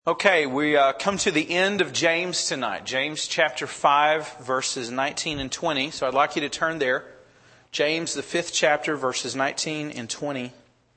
Okay, we come to the end of James tonight. James chapter 5, verses 19 and 20. So I'd like you to turn there. James, the 5th chapter, verses 19 and 20.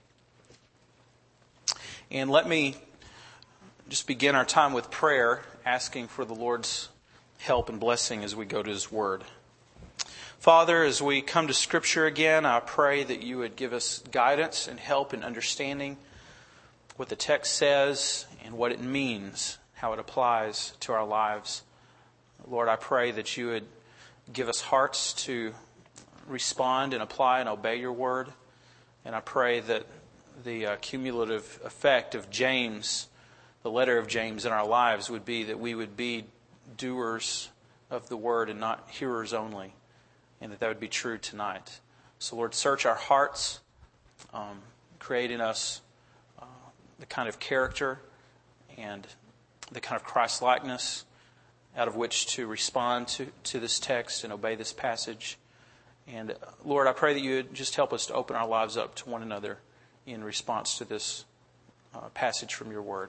And let me just begin our time with prayer, asking for the Lord's help and blessing as we go to His Word. Father, as we come to Scripture again, I pray that you would give us guidance and help in understanding what the text says and what it means, how it applies to our lives. Lord, I pray that you would give us hearts to respond and apply and obey your word. And I pray that the cumulative effect of James, the letter of James in our lives, would be that we would be doers of the word and not hearers only, and that would be true tonight. So Lord, search our hearts, create in us the kind of character and the kind of Christ-likeness out of which to respond to this text and obey this passage. And Lord, I pray that you would just help us to open our lives up to one another in response to this passage from your word.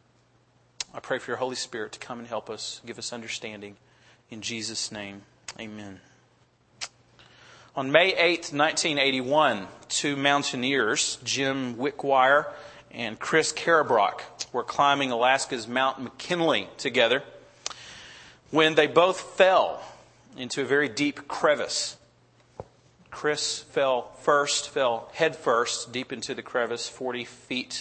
I pray for your Holy Spirit to come and help us, give us understanding. In Jesus' name, amen. On May 8th, 1981, two mountaineers, Jim Wickwire and Chris Karabrock, were climbing Alaska's Mount McKinley together when they both fell into a very deep crevice. Chris fell head first, deep into the crevice, 40 feet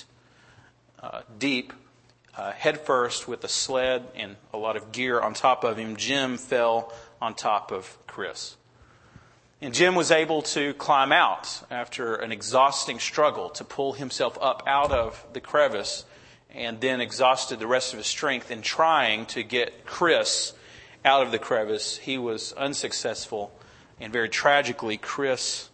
deep, head first with a sled and a lot of gear on top of him. Jim fell on top of Chris. And Jim was able to climb out after an exhausting struggle to pull himself up out of the crevice, and then exhausted the rest of his strength in trying to get Chris out of the crevice. He was unsuccessful, and very tragically, Chris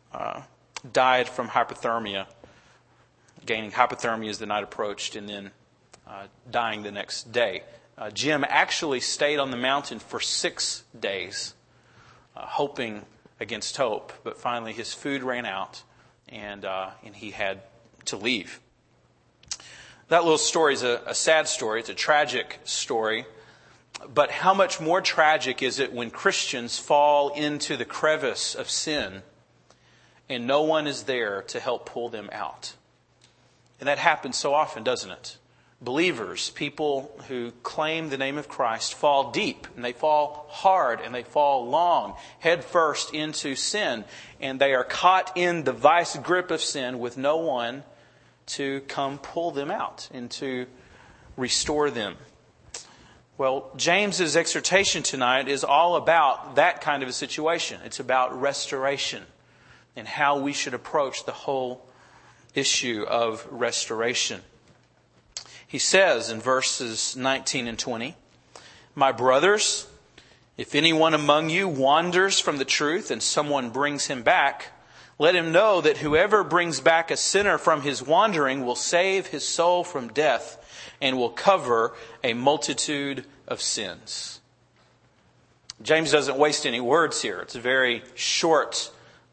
died from hypothermia, gaining hypothermia as the night approached, and then dying the next day. Jim actually stayed on the mountain for 6 days, hoping against hope, but finally his food ran out, and he had to leave. That little story is a sad story. It's a tragic story. But how much more tragic is it when Christians fall into the crevice of sin and no one is there to help pull them out? And that happens so often, doesn't it? Believers, people who claim the name of Christ, fall deep, and they fall hard, and they fall long, head first into sin, and they are caught in the vice grip of sin with no one to come pull them out and to restore them. Well, James's exhortation tonight is all about that kind of a situation. It's about restoration and how we should approach the whole issue of restoration. He says in verses 19 and 20, "My brothers, if anyone among you wanders from the truth and someone brings him back, let him know that whoever brings back a sinner from his wandering will save his soul from death and will cover a multitude of sins." James doesn't waste any words here. It's a very short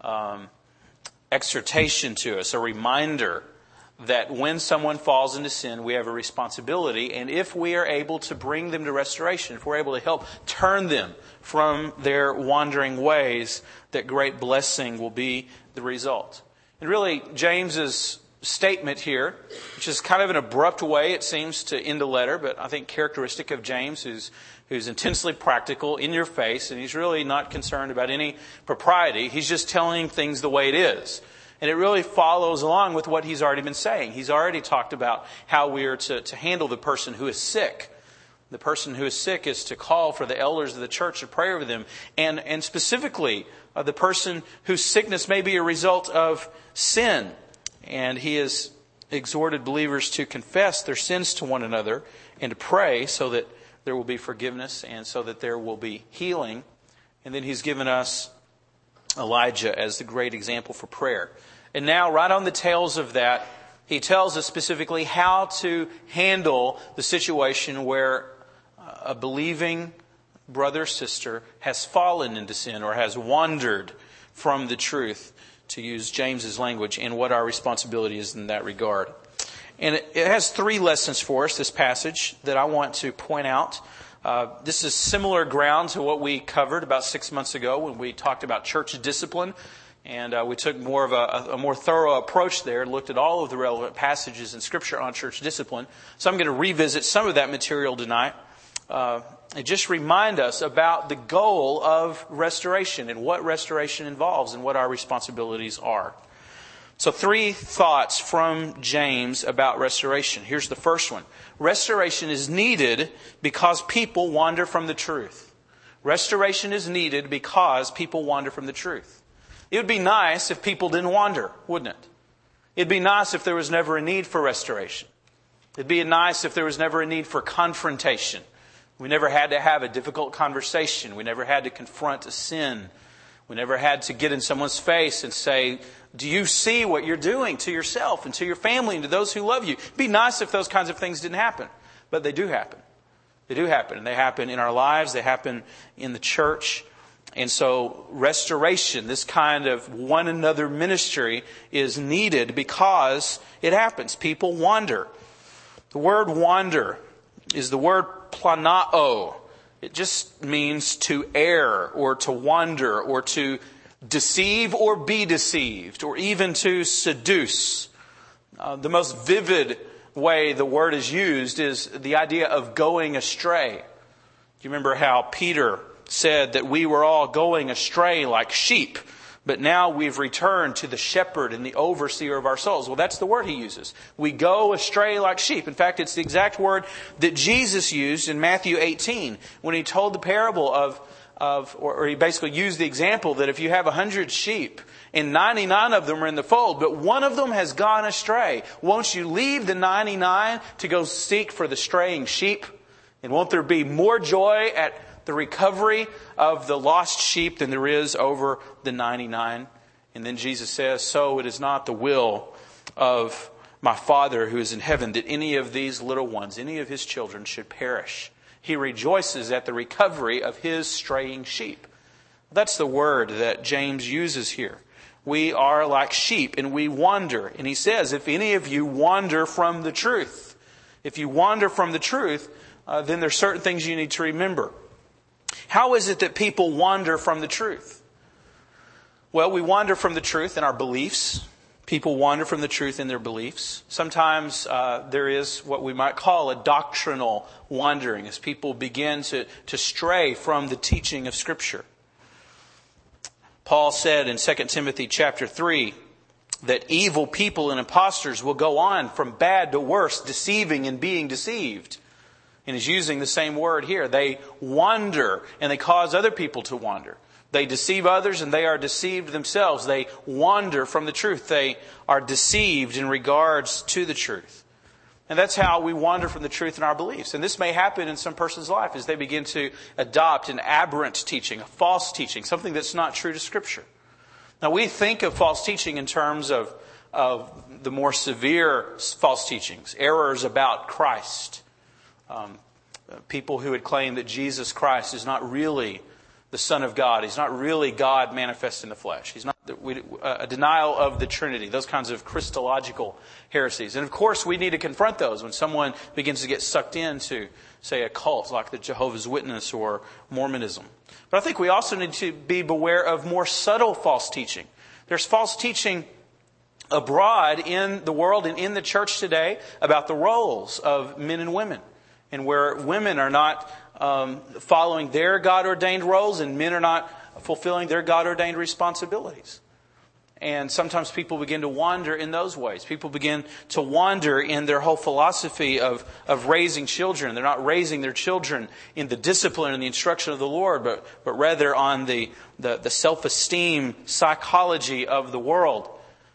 exhortation to us, a reminder that when someone falls into sin, we have a responsibility. And if we are able to bring them to restoration, if we're able to help turn them from their wandering ways, that great blessing will be the result. And really, James's statement here, which is kind of an abrupt way, it seems, to end a letter, but I think characteristic of James, who's intensely practical, in your face, and he's really not concerned about any propriety. He's just telling things the way it is. And it really follows along with what he's already been saying. He's already talked about how we are to handle the person who is sick. The person who is sick is to call for the elders of the church to pray over them. And specifically, the person whose sickness may be a result of sin. And he has exhorted believers to confess their sins to one another and to pray so that there will be forgiveness and so that there will be healing. And then he's given us Elijah as the great example for prayer. And now, right on the tails of that, he tells us specifically how to handle the situation where a believing brother or sister has fallen into sin or has wandered from the truth, to use James's language, and what our responsibility is in that regard. And it has three lessons for us, this passage, that I want to point out. This is similar ground to what we covered about 6 months ago when we talked about church discipline. And we took more of a more thorough approach there, looked at all of the relevant passages in Scripture on church discipline. So I'm going to revisit some of that material tonight and just remind us about the goal of restoration and what restoration involves and what our responsibilities are. So 3 thoughts from James about restoration. Here's the first one. Restoration is needed because people wander from the truth. Restoration is needed because people wander from the truth. It would be nice if people didn't wander, wouldn't it? It'd be nice if there was never a need for restoration. It'd be nice if there was never a need for confrontation. We never had to have a difficult conversation. We never had to confront a sin. We never had to get in someone's face and say, do you see what you're doing to yourself and to your family and to those who love you? It'd be nice if those kinds of things didn't happen. But they do happen. They do happen. And they happen in our lives. They happen in the church. And so restoration, this kind of one another ministry, is needed because it happens. People wander. The word wander is the word planao. It just means to err or to wander or to deceive or be deceived or even to seduce. The most vivid way the word is used is the idea of going astray. Do you remember how Peter said that we were all going astray like sheep, but now we've returned to the shepherd and the overseer of our souls? Well, that's the word he uses. We go astray like sheep. In fact, it's the exact word that Jesus used in Matthew 18 when he told the parable or he basically used the example that if you have 100 sheep and 99 of them are in the fold, but one of them has gone astray, won't you leave the 99 to go seek for the straying sheep? And won't there be more joy at the recovery of the lost sheep than there is over the 99? And then Jesus says, so it is not the will of my Father who is in heaven that any of these little ones, any of His children should perish. He rejoices at the recovery of His straying sheep. That's the word that James uses here. We are like sheep and we wander. And he says, if any of you wander from the truth, if you wander from the truth, then there's certain things you need to remember. How is it that people wander from the truth? Well, we wander from the truth in our beliefs. People wander from the truth in their beliefs. Sometimes there is what we might call a doctrinal wandering as people begin to stray from the teaching of Scripture. Paul said in 2 Timothy chapter 3 that evil people and impostors will go on from bad to worse, deceiving and being deceived. And he's using the same word here. They wander and they cause other people to wander. They deceive others and they are deceived themselves. They wander from the truth. They are deceived in regards to the truth. And that's how we wander from the truth in our beliefs. And this may happen in some person's life as they begin to adopt an aberrant teaching, a false teaching, something that's not true to Scripture. Now we think of false teaching in terms of the more severe false teachings, errors about Christ. People who would claim that Jesus Christ is not really the Son of God. He's not really God manifest in the flesh. He's not a denial of the Trinity. Those kinds of Christological heresies. And of course, we need to confront those when someone begins to get sucked into, say, a cult like the Jehovah's Witness or Mormonism. But I think we also need to be beware of more subtle false teaching. There's false teaching abroad in the world and in the church today about the roles of men and women. And where women are not following their God-ordained roles and men are not fulfilling their God-ordained responsibilities. And sometimes people begin to wander in those ways. People begin to wander in their whole philosophy of raising children. They're not raising their children in the discipline and the instruction of the Lord, but rather on the self-esteem psychology of the world.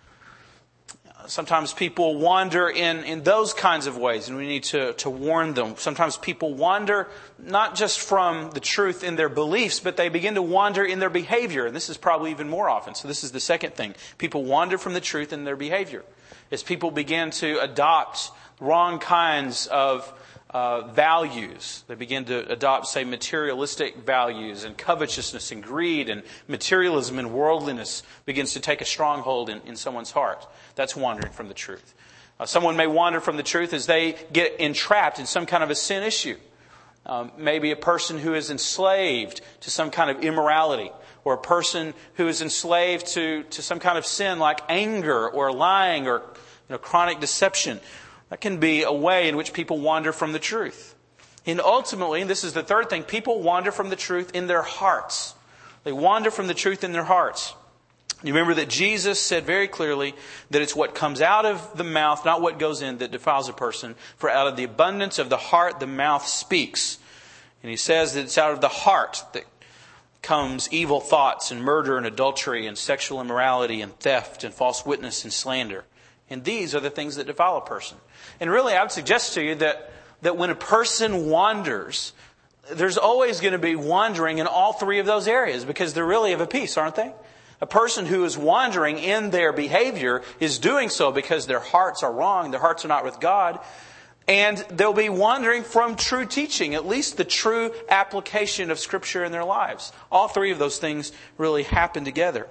Sometimes people wander in those kinds of ways, and we need to warn them. Sometimes people wander not just from the truth in their beliefs, but they begin to wander in their behavior. And this is probably even more often. So this is the second thing. People wander from the truth in their behavior. As people begin to adopt wrong kinds of values. They begin to adopt, say, materialistic values, and covetousness and greed and materialism and worldliness begins to take a stronghold in someone's heart. That's wandering from the truth. Someone may wander from the truth as they get entrapped in some kind of a sin issue. Maybe a person who is enslaved to some kind of immorality, or a person who is enslaved to some kind of sin like anger or lying or chronic deception. That can be a way in which people wander from the truth. And ultimately, and this is the third thing, people wander from the truth in their hearts. They wander from the truth in their hearts. You remember that Jesus said very clearly that it's what comes out of the mouth, not what goes in, that defiles a person. For out of the abundance of the heart, the mouth speaks. And He says that it's out of the heart that comes evil thoughts and murder and adultery and sexual immorality and theft and false witness and slander. And these are the things that defile a person. And really, I would suggest to you that when a person wanders, there's always going to be wandering in all three of those areas, because they're really of a piece, aren't they? A person who is wandering in their behavior is doing so because their hearts are wrong, their hearts are not with God, and they'll be wandering from true teaching, at least the true application of Scripture in their lives. All three of those things really happen together.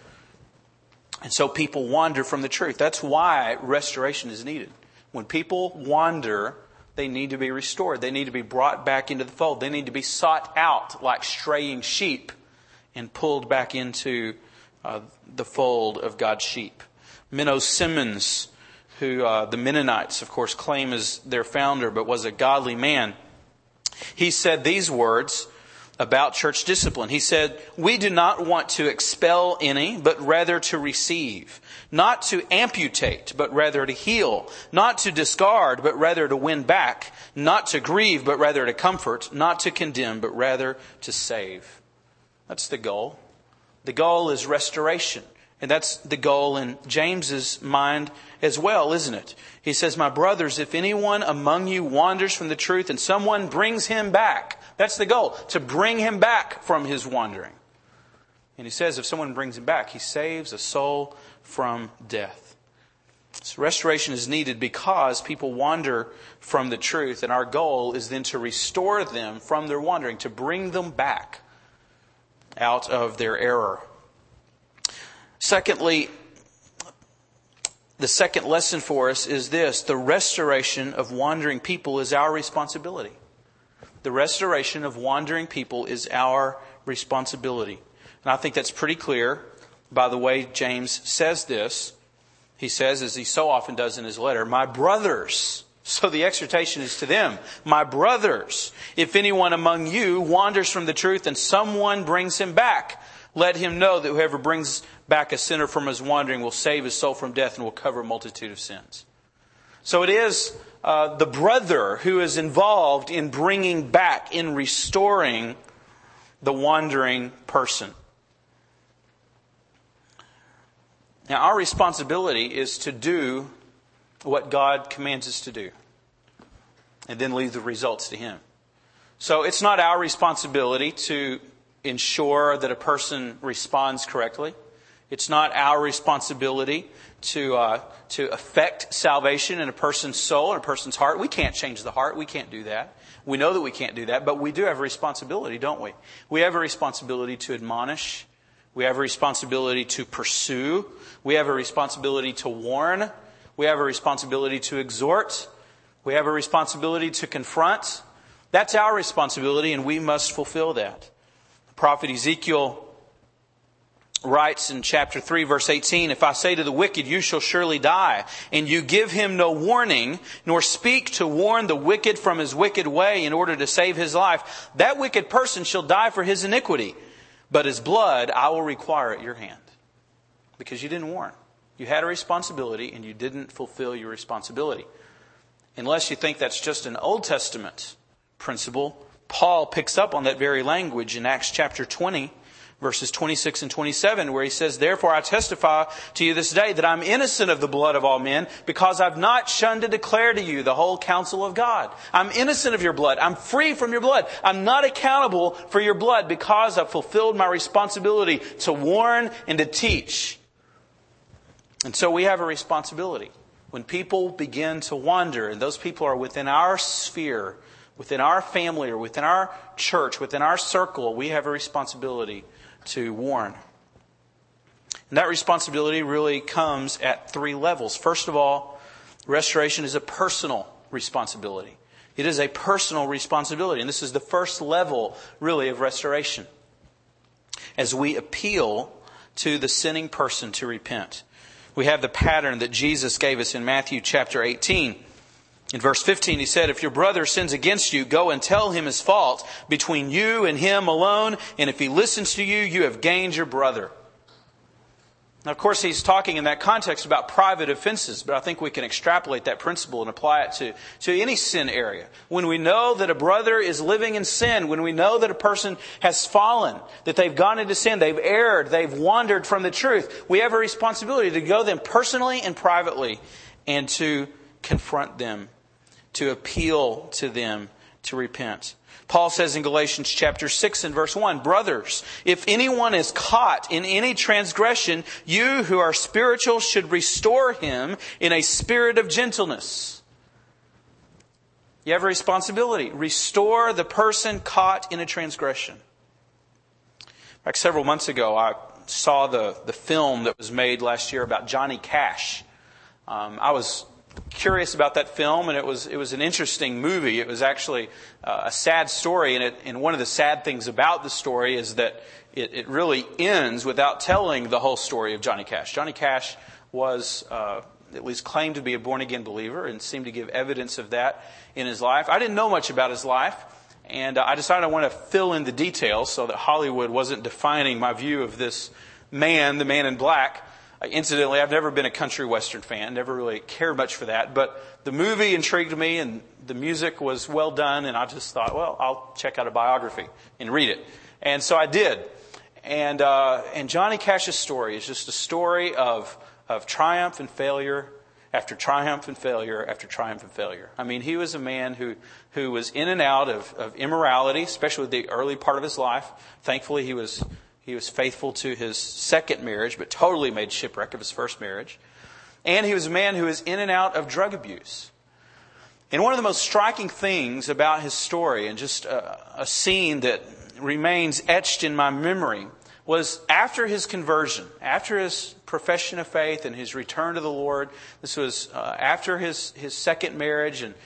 And so people wander from the truth. That's why restoration is needed. When people wander, they need to be restored. They need to be brought back into the fold. They need to be sought out like straying sheep and pulled back into the fold of God's sheep. Menno Simmons, who the Mennonites, of course, claim as their founder, but was a godly man, he said these words about church discipline. He said, "We do not want to expel any, but rather to receive. Not to amputate, but rather to heal. Not to discard, but rather to win back. Not to grieve, but rather to comfort. Not to condemn, but rather to save." That's the goal. The goal is restoration. And that's the goal in James's mind as well, isn't it? He says, "My brothers, if anyone among you wanders from the truth and someone brings him back," that's the goal, to bring him back from his wandering. And he says if someone brings him back, he saves a soul from death. So restoration is needed because people wander from the truth, and our goal is then to restore them from their wandering, to bring them back out of their error. Secondly, the second lesson for us is this: the restoration of wandering people is our responsibility. The restoration of wandering people is our responsibility. And I think that's pretty clear by the way James says this. He says, as he so often does in his letter, "My brothers." So the exhortation is to them. "My brothers, if anyone among you wanders from the truth and someone brings him back, let him know that whoever brings back a sinner from his wandering will save his soul from death and will cover a multitude of sins." So it is the brother who is involved in bringing back, in restoring the wandering person. Now, our responsibility is to do what God commands us to do, and then leave the results to Him. So it's not our responsibility to ensure that a person responds correctly. It's not our responsibility to affect salvation in a person's soul, in a person's heart. We can't change the heart. We can't do that. We know that we can't do that, but we do have a responsibility, don't we? We have a responsibility to admonish. We have a responsibility to pursue. We have a responsibility to warn. We have a responsibility to exhort. We have a responsibility to confront. That's our responsibility, and we must fulfill that. The prophet Ezekiel writes in chapter 3, verse 18, "If I say to the wicked, you shall surely die, and you give him no warning, nor speak to warn the wicked from his wicked way in order to save his life, that wicked person shall die for his iniquity, but his blood I will require at your hand." Because you didn't warn. You had a responsibility and you didn't fulfill your responsibility. Unless you think that's just an Old Testament principle, Paul picks up on that very language in Acts chapter 20, verses 26 and 27, where he says, "Therefore I testify to you this day that I'm innocent of the blood of all men, because I've not shunned to declare to you the whole counsel of God." I'm innocent of your blood. I'm free from your blood. I'm not accountable for your blood because I've fulfilled my responsibility to warn and to teach. And so we have a responsibility. When people begin to wander, and those people are within our sphere, within our family, or within our church, within our circle, we have a responsibility to warn. And that responsibility really comes at three levels. First of all, Restoration is a personal responsibility. It is a personal responsibility. And this is the first level, really, of restoration. As we appeal to the sinning person to repent. We have the pattern that Jesus gave us in Matthew chapter 18. In verse 15, He said, "If your brother sins against you, go and tell him his fault between you and him alone. And if he listens to you, you have gained your brother." Now, of course, He's talking in that context about private offenses, but I think we can extrapolate that principle and apply it to any sin area. When we know that a brother is living in sin, when we know that a person has fallen, that they've gone into sin, they've erred, they've wandered from the truth, we have a responsibility to go to them personally and privately and to confront them, to appeal to them to repent. Paul says in Galatians chapter 6 and verse 1, "Brothers, if anyone is caught in any transgression, you who are spiritual should restore him in a spirit of gentleness." You have a responsibility. Restore the person caught in a transgression. In fact, several months ago, I saw the film that was made last year about Johnny Cash. I was curious about that film, and it was an interesting movie. It was actually a sad story, and one of the sad things about the story is that it really ends without telling the whole story of Johnny Cash. Johnny Cash was at least claimed to be a born-again believer and seemed to give evidence of that in his life. I didn't know much about his life, and I decided I want to fill in the details so that Hollywood wasn't defining my view of this man, the man in black. Incidentally, I've never been a country western fan, never really cared much for that, but the movie intrigued me and the music was well done, and I just thought, well, I'll check out a biography and read it. And so I did. And Johnny Cash's story is just a story of triumph and failure after triumph and failure after triumph and failure. I mean, he was a man who was in and out of immorality, especially the early part of his life. Thankfully, he was faithful to his second marriage, but totally made shipwreck of his first marriage. And he was a man who was in and out of drug abuse. And one of the most striking things about his story, and just a scene that remains etched in my memory, was after his conversion, after his profession of faith and his return to the Lord. This was after his second marriage, and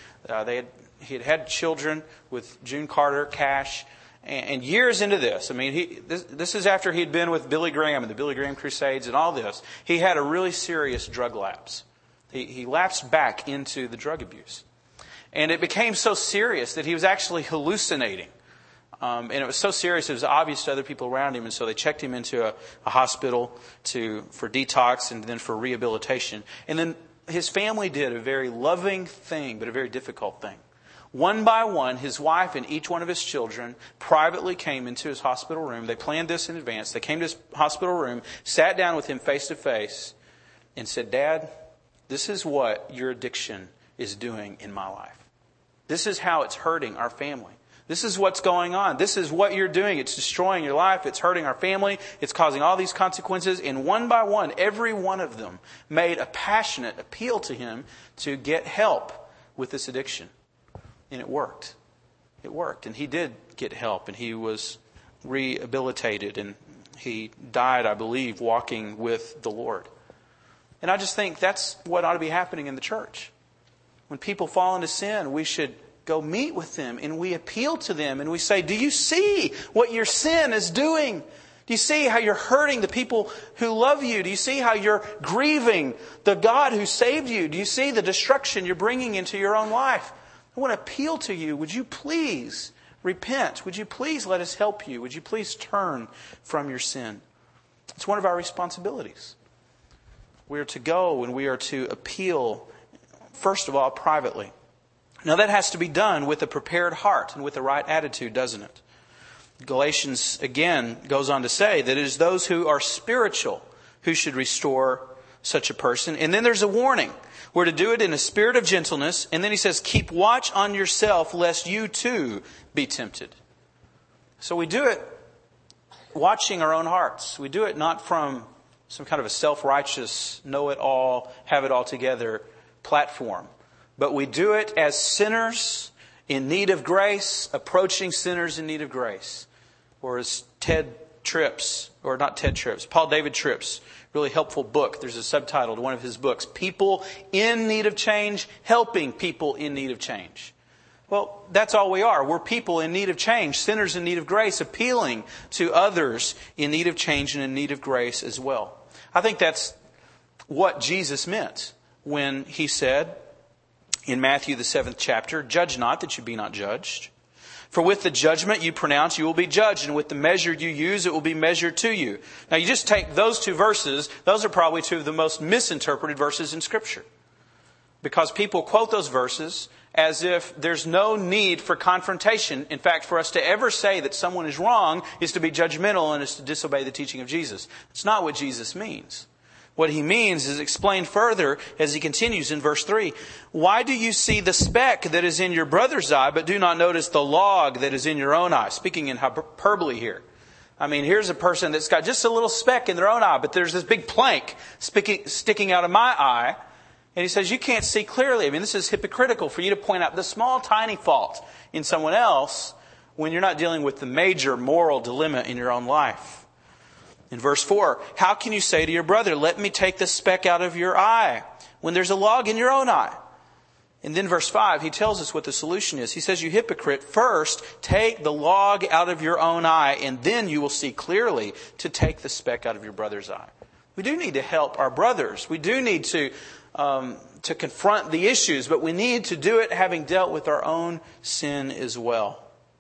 he had children with June Carter Cash. And years into this, I mean, this is after he'd been with Billy Graham and the Billy Graham Crusades and all this. He had a really serious drug lapse. He lapsed back into the drug abuse. And it became so serious that he was actually hallucinating. And it was so serious it was obvious to other people around him. And so they checked him into a hospital for detox and then for rehabilitation. And then his family did a very loving thing, but a very difficult thing. One by one, his wife and each one of his children privately came into his hospital room. They planned this in advance. They came to his hospital room, sat down with him face to face, and said, "Dad, this is what your addiction is doing in my life. This is how it's hurting our family. This is what's going on. This is what you're doing. It's destroying your life. It's hurting our family. It's causing all these consequences." And one by one, every one of them made a passionate appeal to him to get help with this addiction. And it worked. It worked. And he did get help. And he was rehabilitated. And he died, I believe, walking with the Lord. And I just think that's what ought to be happening in the church. When people fall into sin, we should go meet with them. And we appeal to them. And we say, "Do you see what your sin is doing? Do you see how you're hurting the people who love you? Do you see how you're grieving the God who saved you? Do you see the destruction you're bringing into your own life? I want to appeal to you. Would you please repent? Would you please let us help you? Would you please turn from your sin?" It's one of our responsibilities. We are to go and we are to appeal, first of all, privately. Now that has to be done with a prepared heart and with the right attitude, doesn't it? Galatians again goes on to say that it is those who are spiritual who should restore such a person. And then there's a warning. We're to do it in a spirit of gentleness. And then he says, "Keep watch on yourself, lest you too be tempted." So we do it watching our own hearts. We do it not from some kind of a self-righteous, know-it-all, have-it-all-together platform. But we do it as sinners in need of grace, approaching sinners in need of grace. Or as Ted Tripp's, or not Ted Tripp's, Paul David Tripp's really helpful book. There's a subtitle to one of his books, People in Need of Change, Helping People in Need of Change. Well, that's all we are. We're people in need of change, sinners in need of grace, appealing to others in need of change and in need of grace as well. I think that's what Jesus meant when He said in Matthew the 7th chapter, "Judge not that you be not judged. For with the judgment you pronounce, you will be judged, and with the measure you use, it will be measured to you." Now, you just take those two verses, those are probably two of the most misinterpreted verses in Scripture. Because people quote those verses as if there's no need for confrontation. In fact, for us to ever say that someone is wrong is to be judgmental and is to disobey the teaching of Jesus. It's not what Jesus means. What He means is explained further as He continues in verse 3. "Why do you see the speck that is in your brother's eye, but do not notice the log that is in your own eye?" Speaking in hyperbole here. I mean, here's a person that's got just a little speck in their own eye, but there's this big plank sticking out of my eye. And He says, you can't see clearly. I mean, this is hypocritical for you to point out the small, tiny fault in someone else when you're not dealing with the major moral dilemma in your own life. In verse 4, "How can you say to your brother, 'Let me take the speck out of your eye,' when there's a log in your own eye?" And then verse 5, He tells us what the solution is. He says, "You hypocrite, first take the log out of your own eye, and then you will see clearly to take the speck out of your brother's eye." We do need to help our brothers. We do need to confront the issues, but we need to do it having dealt with our own sin as well.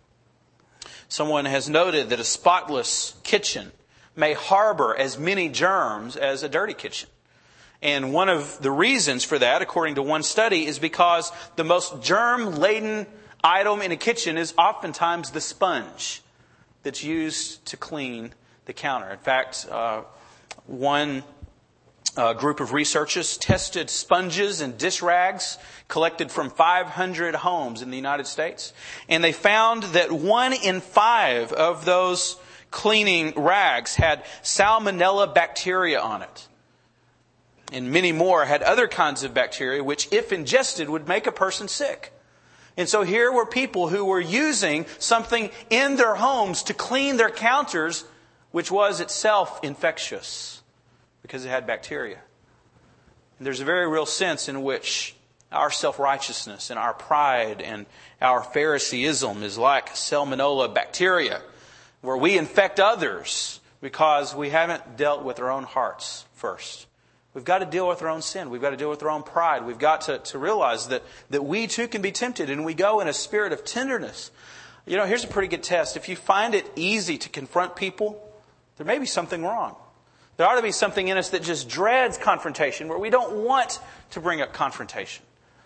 Someone has noted that a spotless kitchen may harbor as many germs as a dirty kitchen. And one of the reasons for that, according to one study, is because the most germ-laden item in a kitchen is oftentimes the sponge that's used to clean the counter. In fact, one group of researchers tested sponges and dish rags collected from 500 homes in the United States. And they found that 1 in 5 of those cleaning rags had salmonella bacteria on it. And many more had other kinds of bacteria which, if ingested, would make a person sick. And so here were people who were using something in their homes to clean their counters, which was itself infectious because it had bacteria. And there's a very real sense in which our self-righteousness and our pride and our Phariseeism is like salmonella bacteria, where we infect others because we haven't dealt with our own hearts first. We've got to deal with our own sin. We've got to deal with our own pride. We've got to realize that we too can be tempted, and we go in a spirit of tenderness. You know, here's a pretty good test. If you find it easy to confront people, there may be something wrong. There ought to be something in us that just dreads confrontation, where we don't want to bring up confrontation.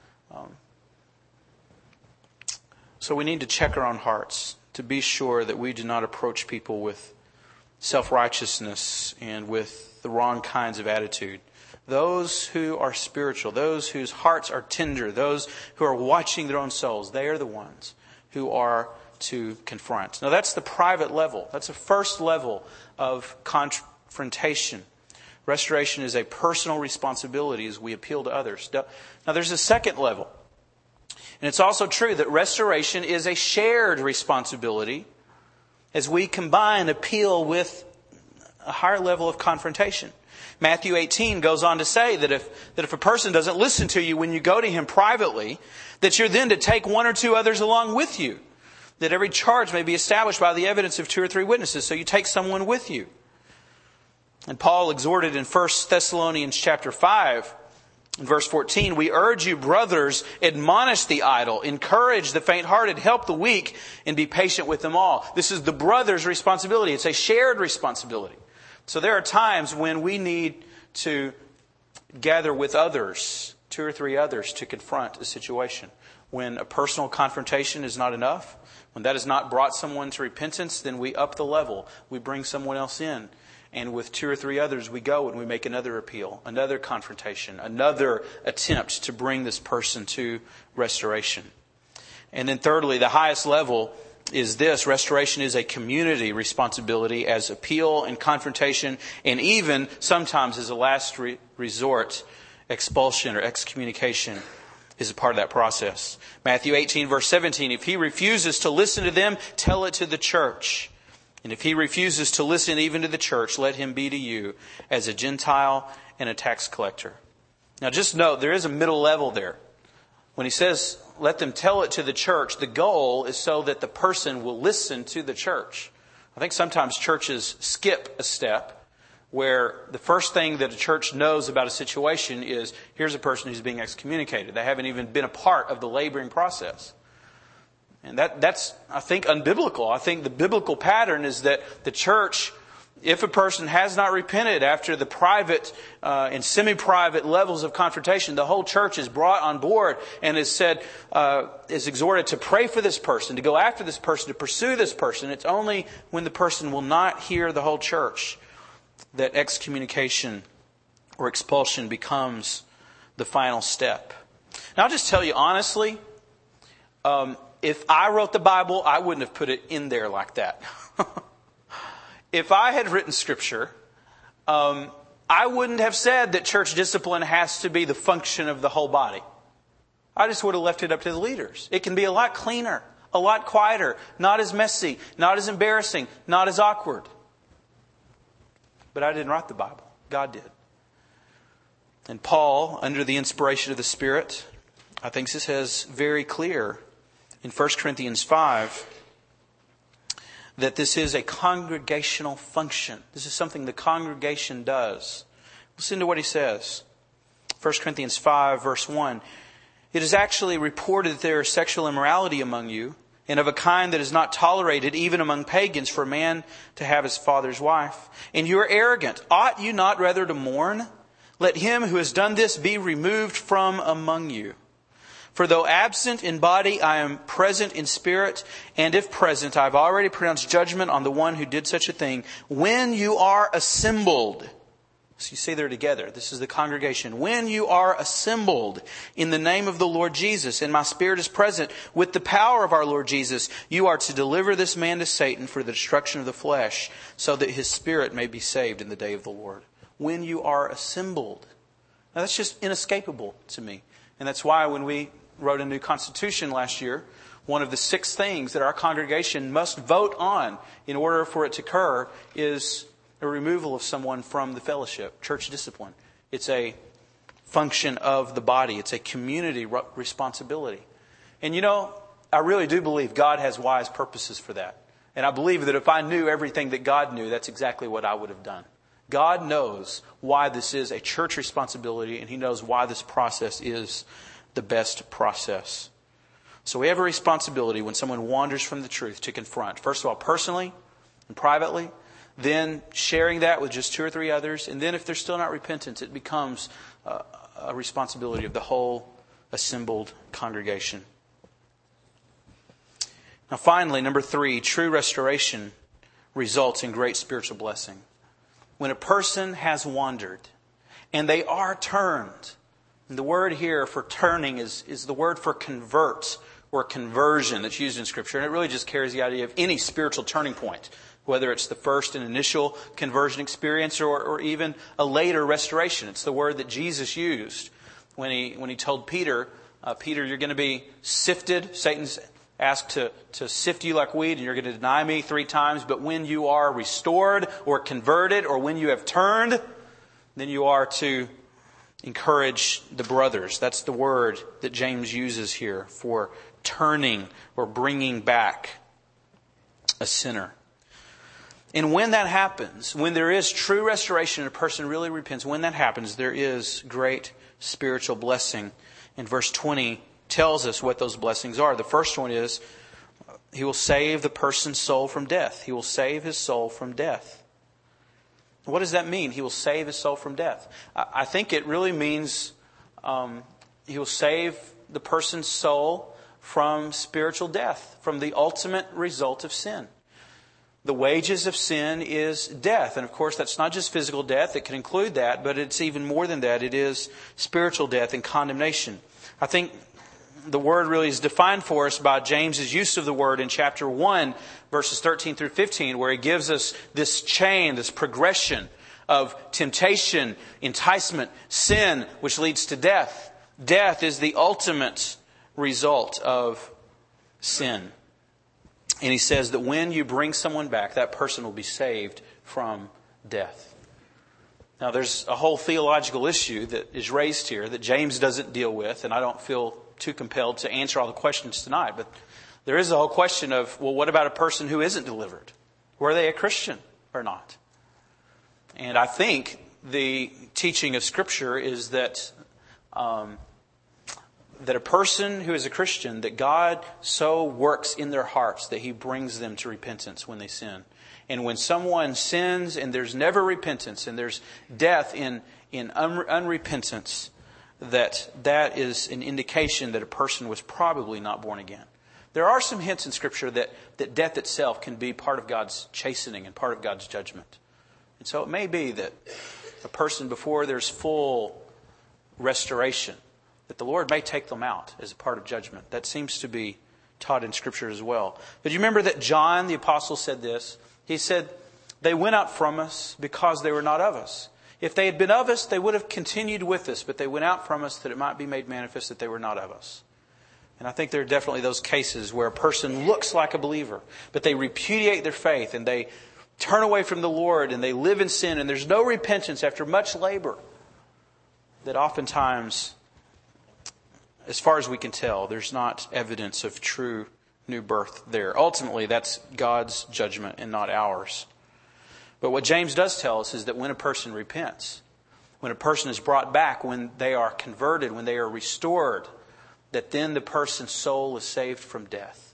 So we need to check our own hearts to be sure that we do not approach people with self-righteousness and with the wrong kinds of attitude. Those who are spiritual, those whose hearts are tender, those who are watching their own souls, they are the ones who are to confront. Now that's the private level. That's the first level of confrontation. Restoration is a personal responsibility as we appeal to others. Now there's a second level. And it's also true that restoration is a shared responsibility as we combine appeal with a higher level of confrontation. Matthew 18 goes on to say that if a person doesn't listen to you when you go to him privately, that you're then to take 1 or 2 others along with you, that every charge may be established by the evidence of 2 or 3 witnesses. So you take someone with you. And Paul exhorted in 1 Thessalonians chapter 5, in verse 14, "We urge you, brothers, admonish the idle, encourage the faint-hearted, help the weak, and be patient with them all." This is the brother's responsibility. It's a shared responsibility. So there are times when we need to gather with others, 2 or 3 others, to confront a situation. When a personal confrontation is not enough, when that has not brought someone to repentance, then we up the level. We bring someone else in. And with 2 or 3 others, we go and we make another appeal, another confrontation, another attempt to bring this person to restoration. And then thirdly, the highest level is this: restoration is a community responsibility, as appeal and confrontation, and even sometimes as a last resort, expulsion or excommunication is a part of that process. Matthew 18 verse 17, "If he refuses to listen to them, tell it to the church. And if he refuses to listen even to the church, let him be to you as a Gentile and a tax collector. Now just note, there is a middle level there. When he says, let them tell it to the church, the goal is so that the person will listen to the church. I think sometimes churches skip a step where the first thing that a church knows about a situation is, here's a person who's being excommunicated. They haven't even been a part of the laboring process. And that's, I think, unbiblical. I think the biblical pattern is that the church, if a person has not repented after the private and semi-private levels of confrontation, the whole church is brought on board and is said, is exhorted to pray for this person, to go after this person, to pursue this person. It's only when the person will not hear the whole church that excommunication or expulsion becomes the final step. Now, I'll just tell you honestly, if I wrote the Bible, I wouldn't have put it in there like that. If I had written Scripture, I wouldn't have said that church discipline has to be the function of the whole body. I just would have left it up to the leaders. It can be a lot cleaner, a lot quieter, not as messy, not as embarrassing, not as awkward. But I didn't write the Bible. God did. And Paul, under the inspiration of the Spirit, I think this is very clear in 1 Corinthians 5, that this is a congregational function. This is something the congregation does. Listen to what he says. 1 Corinthians 5, verse 1. It is actually reported that there is sexual immorality among you, and of a kind that is not tolerated even among pagans for a man to have his father's wife. And you are arrogant. Ought you not rather to mourn? Let him who has done this be removed from among you. For though absent in body, I am present in spirit, and if present, I have already pronounced judgment on the one who did such a thing. When you are assembled, so you see they're together. This is the congregation. When you are assembled in the name of the Lord Jesus, and my spirit is present with the power of our Lord Jesus, you are to deliver this man to Satan for the destruction of the flesh, so that his spirit may be saved in the day of the Lord. When you are assembled. Now that's just inescapable to me. And that's why when we wrote a new constitution last year, one of the 6 things that our congregation must vote on in order for it to occur is a removal of someone from the fellowship, church discipline. It's a function of the body. It's a community responsibility. And you know, I really do believe God has wise purposes for that. And I believe that if I knew everything that God knew, that's exactly what I would have done. God knows why this is a church responsibility, and He knows why this process is the best process. So we have a responsibility when someone wanders from the truth to confront. First of all, personally and privately. Then sharing that with just 2 or 3 others. And then if they're still not repentant, it becomes a responsibility of the whole assembled congregation. Now finally, number 3, true restoration results in great spiritual blessing. When a person has wandered and they are turned, and the word here for turning is the word for convert or conversion that's used in Scripture. And it really just carries the idea of any spiritual turning point, whether it's the first and initial conversion experience or even a later restoration. It's the word that Jesus used when he told Peter, Peter, you're going to be sifted. Satan's asked to sift you like wheat, and you're going to deny me 3 times. But when you are restored or converted, or when you have turned, then you are to encourage the brothers. That's the word that James uses here for turning or bringing back a sinner. And when that happens, when there is true restoration and a person really repents, when that happens, there is great spiritual blessing. And verse 20 tells us what those blessings are. The first one is He will save the person's soul from death. He will save his soul from death. What does that mean? He will save his soul from death. I think it really means He will save the person's soul from spiritual death, from the ultimate result of sin. The wages of sin is death. And of course, that's not just physical death. It can include that, but it's even more than that. It is spiritual death and condemnation. I think the word really is defined for us by James's use of the word in chapter 1, verses 13 through 15, where he gives us this chain, this progression of temptation, enticement, sin, which leads to death. Death is the ultimate result of sin. And he says that when you bring someone back, that person will be saved from death. Now, there's a whole theological issue that is raised here that James doesn't deal with, and I don't feel too compelled to answer all the questions tonight. But there is a whole question of, well, what about a person who isn't delivered? Were they a Christian or not? And I think the teaching of Scripture is that that a person who is a Christian, that God so works in their hearts that He brings them to repentance when they sin. And when someone sins and there's never repentance and there's death in unrepentance, that is an indication that a person was probably not born again. There are some hints in Scripture that death itself can be part of God's chastening and part of God's judgment. And so it may be that a person, before there's full restoration, that the Lord may take them out as a part of judgment. That seems to be taught in Scripture as well. But you remember that John the Apostle said this. He said, "They went out from us because they were not of us. If they had been of us, they would have continued with us. But they went out from us that it might be made manifest that they were not of us." And I think there are definitely those cases where a person looks like a believer, but they repudiate their faith and they turn away from the Lord and they live in sin and there's no repentance after much labor. That oftentimes, as far as we can tell, there's not evidence of true new birth there. Ultimately, that's God's judgment and not ours. But what James does tell us is that when a person repents, when a person is brought back, when they are converted, when they are restored, that then the person's soul is saved from death.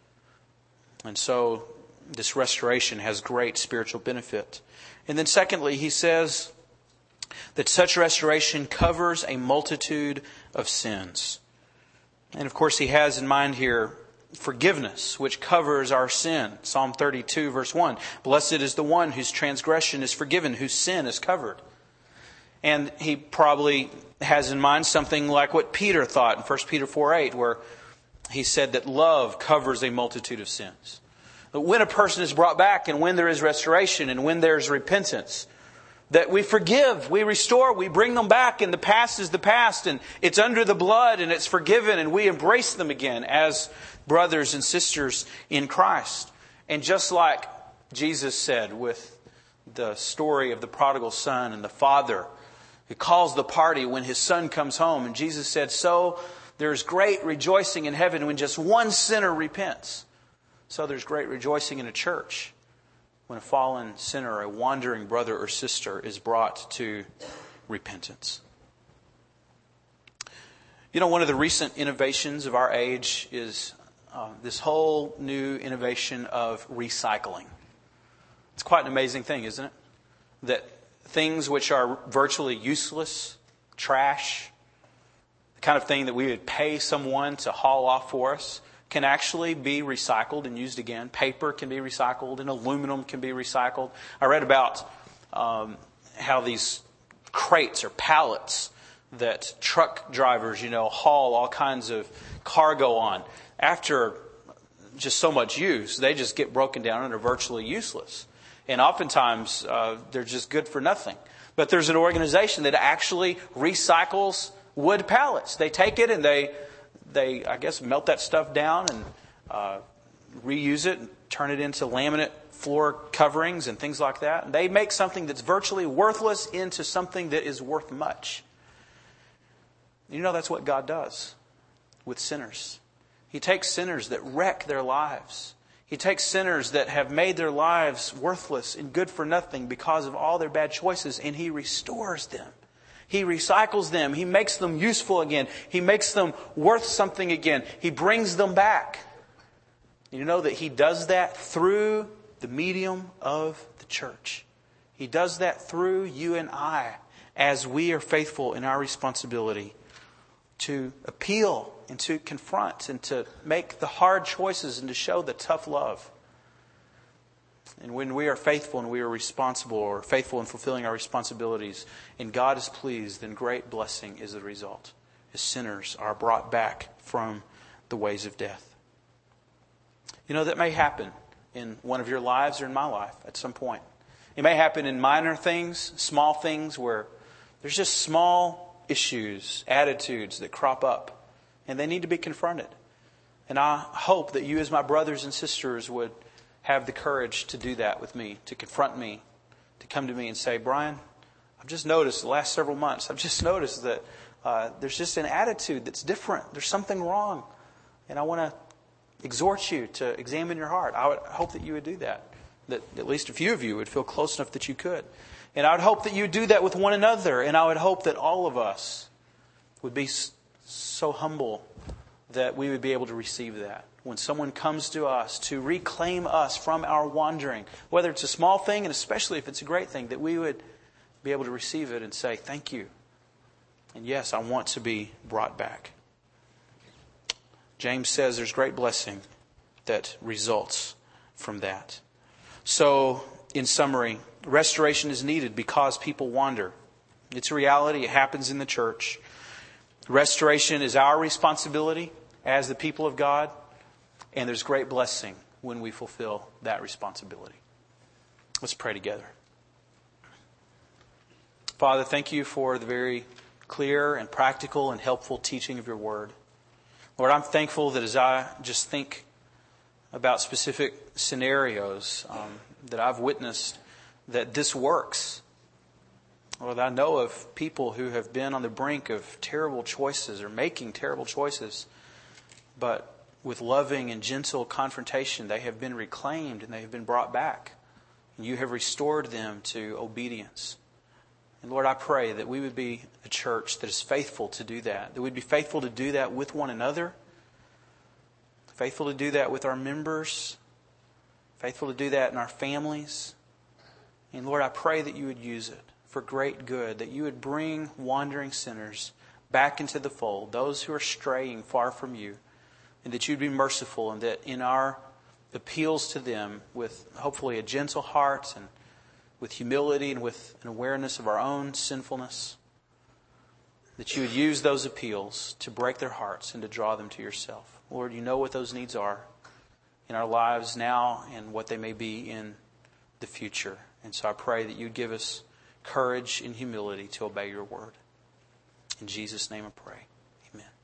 And so this restoration has great spiritual benefit. And then secondly, he says that such restoration covers a multitude of sins. And of course, he has in mind here forgiveness, which covers our sin. Psalm 32, verse 1. "Blessed is the one whose transgression is forgiven, whose sin is covered." And he probably has in mind something like what Peter thought in 1 Peter 4:8, where he said that love covers a multitude of sins. But when a person is brought back and when there is restoration and when there's repentance, that we forgive, we restore, we bring them back, and the past is the past, and it's under the blood, and it's forgiven, and we embrace them again as brothers and sisters in Christ. And just like Jesus said with the story of the prodigal son and the father, he calls the party when his son comes home, and Jesus said, "So there's great rejoicing in heaven when just one sinner repents. So there's great rejoicing in a church when a fallen sinner, a wandering brother or sister, is brought to repentance." You know, one of the recent innovations of our age is this whole new innovation of recycling. It's quite an amazing thing, isn't it? That things which are virtually useless, trash, the kind of thing that we would pay someone to haul off for us, can actually be recycled and used again. Paper can be recycled and aluminum can be recycled. I read about how these crates or pallets that truck drivers, haul all kinds of cargo on. After just so much use, they just get broken down and are virtually useless. And oftentimes, they're just good for nothing. But there's an organization that actually recycles wood pallets. They take it and they I guess, melt that stuff down and reuse it and turn it into laminate floor coverings and things like that. And they make something that's virtually worthless into something that is worth much. That's what God does with sinners. He takes sinners that wreck their lives. He takes sinners that have made their lives worthless and good for nothing because of all their bad choices, and He restores them. He recycles them. He makes them useful again. He makes them worth something again. He brings them back. You know that He does that through the medium of the church. He does that through you and I as we are faithful in our responsibility to appeal and to confront and to make the hard choices and to show the tough love. And when we are faithful and we are responsible or faithful in fulfilling our responsibilities and God is pleased, then great blessing is the result as sinners are brought back from the ways of death. That may happen in one of your lives or in my life at some point. It may happen in minor things, small things where there's just small issues, attitudes that crop up and they need to be confronted. And I hope that you as my brothers and sisters would have the courage to do that with me, to confront me, to come to me and say, Brian, I've just noticed the last several months, I've just noticed that there's just an attitude that's different. There's something wrong. And I want to exhort you to examine your heart. I would hope that you would do that. That at least a few of you would feel close enough that you could. And I would hope that you would do that with one another. And I would hope that all of us would be so humble that we would be able to receive that. When someone comes to us to reclaim us from our wandering, whether it's a small thing and especially if it's a great thing, that we would be able to receive it and say, thank you. And yes, I want to be brought back. James says there's great blessing that results from that. So, in summary, restoration is needed because people wander. It's a reality. It happens in the church. Restoration is our responsibility as the people of God. And there's great blessing when we fulfill that responsibility. Let's pray together. Father, thank you for the very clear and practical and helpful teaching of your word. Lord, I'm thankful that as I just think about specific scenarios that I've witnessed, that this works. Lord, I know of people who have been on the brink of terrible choices or making terrible choices, but with loving and gentle confrontation, they have been reclaimed and they have been brought back. And you have restored them to obedience. And Lord, I pray that we would be a church that is faithful to do that. That we'd be faithful to do that with one another. Faithful to do that with our members. Faithful to do that in our families. And Lord, I pray that you would use it for great good. That you would bring wandering sinners back into the fold. Those who are straying far from you. And that you'd be merciful. And that in our appeals to them with hopefully a gentle heart and with humility and with an awareness of our own sinfulness, that you would use those appeals to break their hearts and to draw them to yourself. Lord, you know what those needs are in our lives now and what they may be in the future. And so I pray that you'd give us courage and humility to obey your word. In Jesus' name I pray. Amen.